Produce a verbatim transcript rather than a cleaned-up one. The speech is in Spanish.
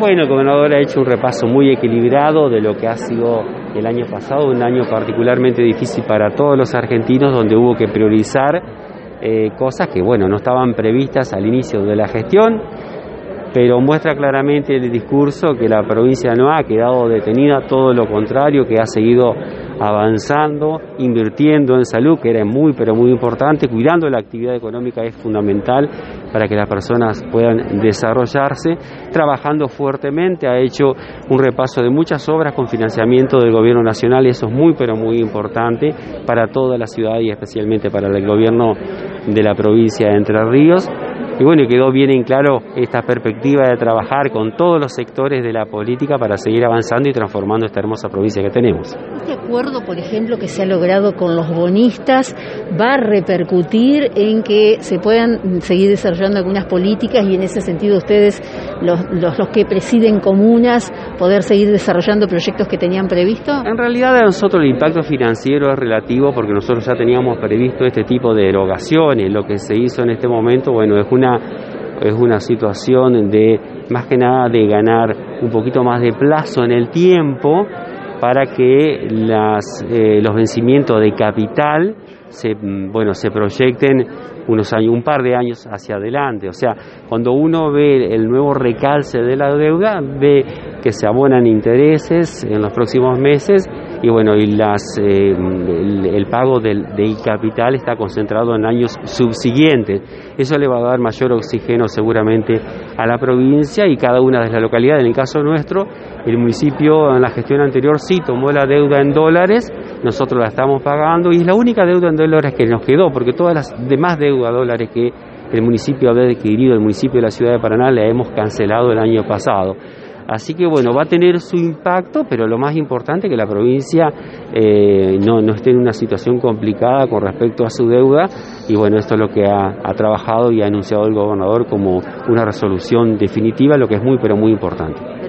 Bueno, el gobernador ha hecho un repaso muy equilibrado de lo que ha sido el año pasado, un año particularmente difícil para todos los argentinos, donde hubo que priorizar eh, cosas que, bueno, no estaban previstas al inicio de la gestión, pero muestra claramente el discurso que la provincia no ha quedado detenida, todo lo contrario, que ha seguido avanzando, invirtiendo en salud, que era muy pero muy importante, cuidando la actividad económica es fundamental para que las personas puedan desarrollarse, trabajando fuertemente, ha hecho un repaso de muchas obras con financiamiento del gobierno nacional y eso es muy pero muy importante para toda la ciudad y especialmente para el gobierno de la provincia de Entre Ríos. Y bueno, quedó bien en claro esta perspectiva de trabajar con todos los sectores de la política para seguir avanzando y transformando esta hermosa provincia que tenemos. Este acuerdo, por ejemplo, que se ha logrado con los bonistas, va a repercutir en que se puedan seguir desarrollando algunas políticas y en ese sentido ustedes, los, los, los que presiden comunas, poder seguir desarrollando proyectos que tenían previsto. En realidad a nosotros el impacto financiero es relativo porque nosotros ya teníamos previsto este tipo de erogaciones. Lo que se hizo en este momento, bueno, es una es una situación de, más que nada, de ganar un poquito más de plazo en el tiempo para que las, eh, los vencimientos de capital se, bueno, se proyecten unos años, un par de años hacia adelante. O sea, cuando uno ve el nuevo recalce de la deuda, ve que se abonan intereses en los próximos meses y bueno, y las eh, el, el pago del, del capital está concentrado en años subsiguientes. Eso le va a dar mayor oxígeno seguramente a la provincia y cada una de las localidades. En el caso nuestro, el municipio en la gestión anterior sí tomó la deuda en dólares, nosotros la estamos pagando y es la única deuda en dólares que nos quedó, porque todas las demás deudas en dólares que el municipio había adquirido, el municipio de la ciudad de Paraná, la hemos cancelado el año pasado. Así que bueno, va a tener su impacto, pero lo más importante es que la provincia eh, no, no esté en una situación complicada con respecto a su deuda y bueno, esto es lo que ha, ha trabajado y ha anunciado el gobernador como una resolución definitiva, lo que es muy pero muy importante.